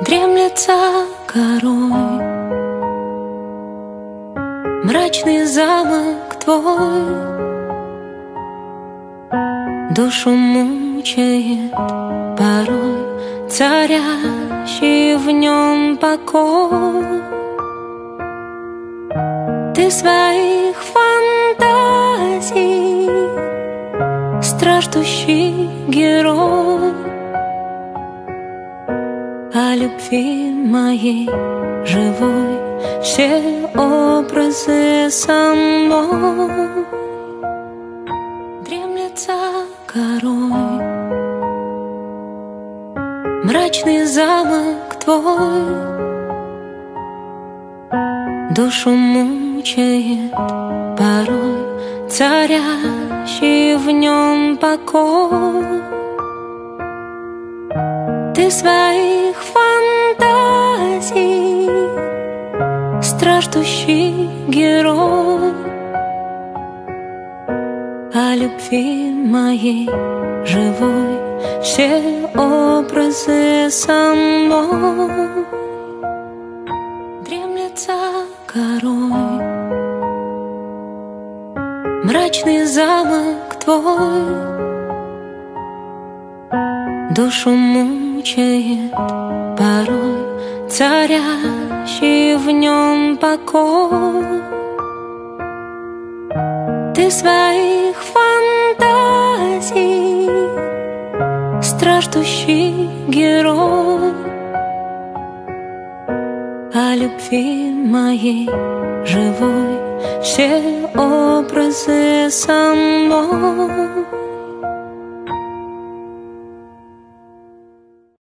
Дремлет за горой мрачный замок твой, душу мучает порой царящий в нем покой. Ты своих фантазий страждущий герой, о любви моей живой все образы со мной. Дремлет за горой мрачный замок твой, душу мучает порой царящий в нем покой. Ты своих фантазий страждущий герой, о любви моей живой все образы со мной. Дремлет за горой мрачный замок твой, душу мучает порой царящий в нем покой. Ты своих фантазий страждущий герой, о любви моей живой все образы со мной.